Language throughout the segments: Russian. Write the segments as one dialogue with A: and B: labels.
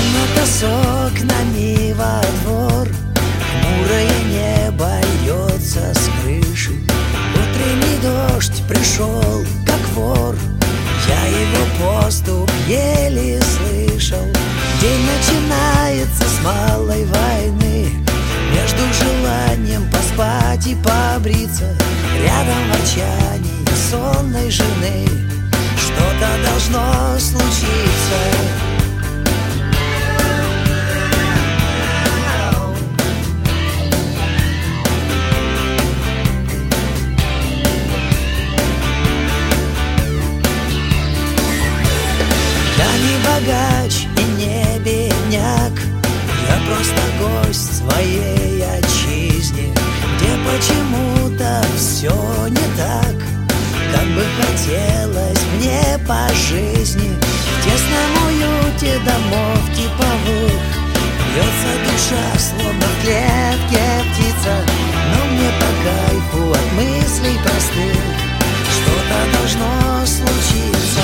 A: Комната с окнами во двор, хмурое небо льется с крыши. Утренний дождь пришел, как вор, я его поступ еле слышал. День начинается с малой войны, между желанием поспать и побриться, рядом ворчание сонной жены. Что-то должно случиться. Я не богач и не бедняк, я просто гость своей отчизне, где почему-то все не так, как бы хотелось мне по жизни. В тесном уюте домов типовых бьется душа, словно в клетке птица, но мне по кайфу от мыслей простых. Что-то должно случиться.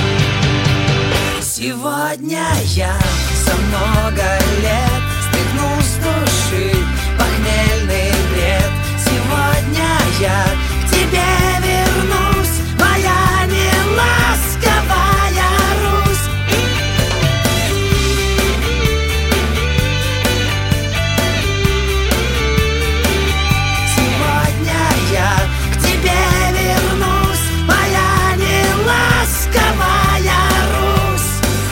A: Сегодня я за много лет стряхнул с души похмельный бред. Сегодня я к тебе вернусь, моя неласковая Русь. Сегодня я к тебе вернусь, моя неласковая Русь.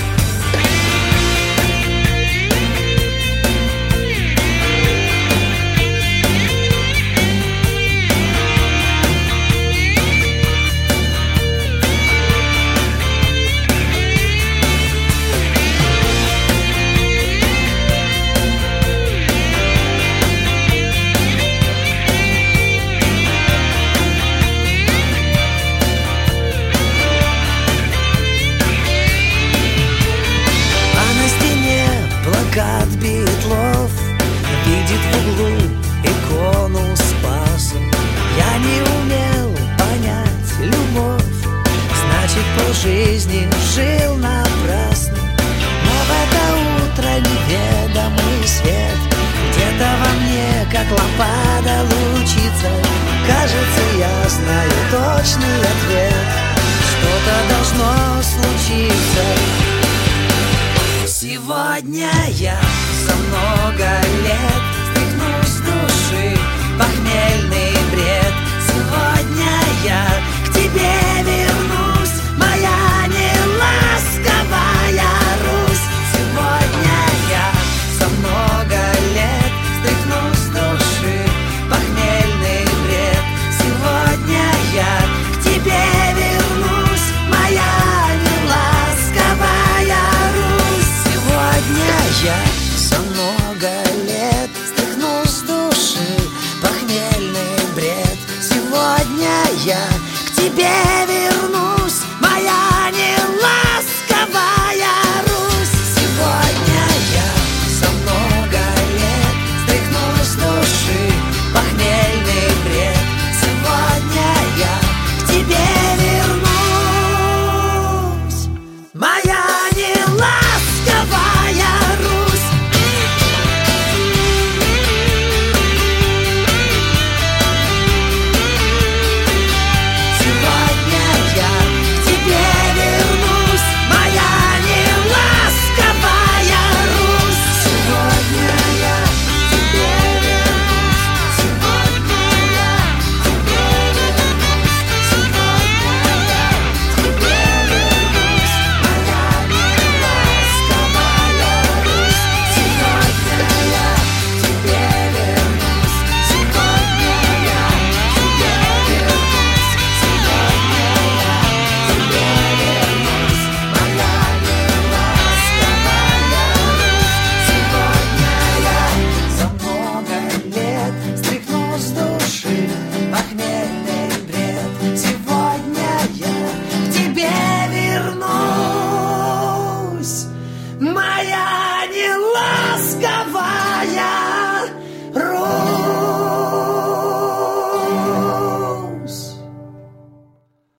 A: Плакат Битлов видит в углу икону Спаса. Я не умел понять любовь, значит полжизни жил напрасно. Но в это утро неведомый свет где-то во мне, как лампада, лучится. Кажется, я знаю точный ответ. Что-то должно случиться. Сегодня я за много